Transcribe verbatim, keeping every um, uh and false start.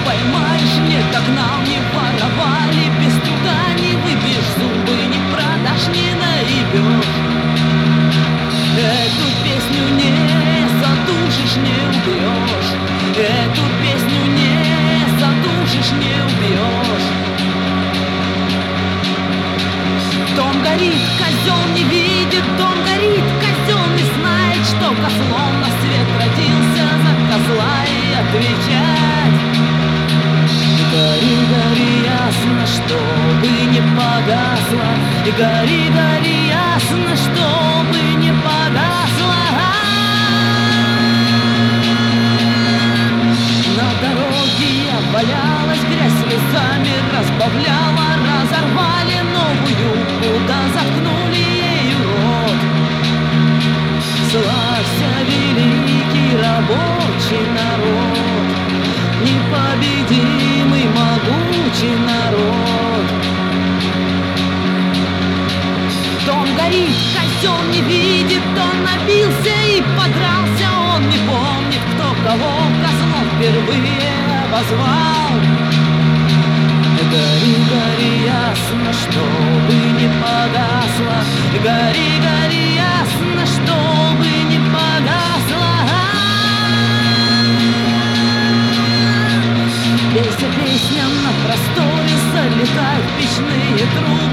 поймаешь, не догнал, не воровали, без труда не выбьешь зубы, не продашь, не наебешь. Эту песню не задушишь, не убьешь. Эту песню не задушишь, не убьешь. Дом горит, козел не видит, дом горит, козел не знает, что козлом на свет родился, за козла и отвечать. Гори, гори, ясно, чтобы не погасло, и гори, гори, ясно, чтобы не погасло. На дороге я валялась, грязь слезами разбавляла, разорвали новую, куда заткнули ею рот. Славься, великий рабочий народ, непобедимый могучий народ. Дом горит, козел не видит, он напился и подрался, он не помнит, кто кого козлом впервые обозвал. Гори, гори, ясно, чтобы не погасло, гори, гори, ясно, чтобы не погасло. Песня, песня на просторе, залетают печные трубы.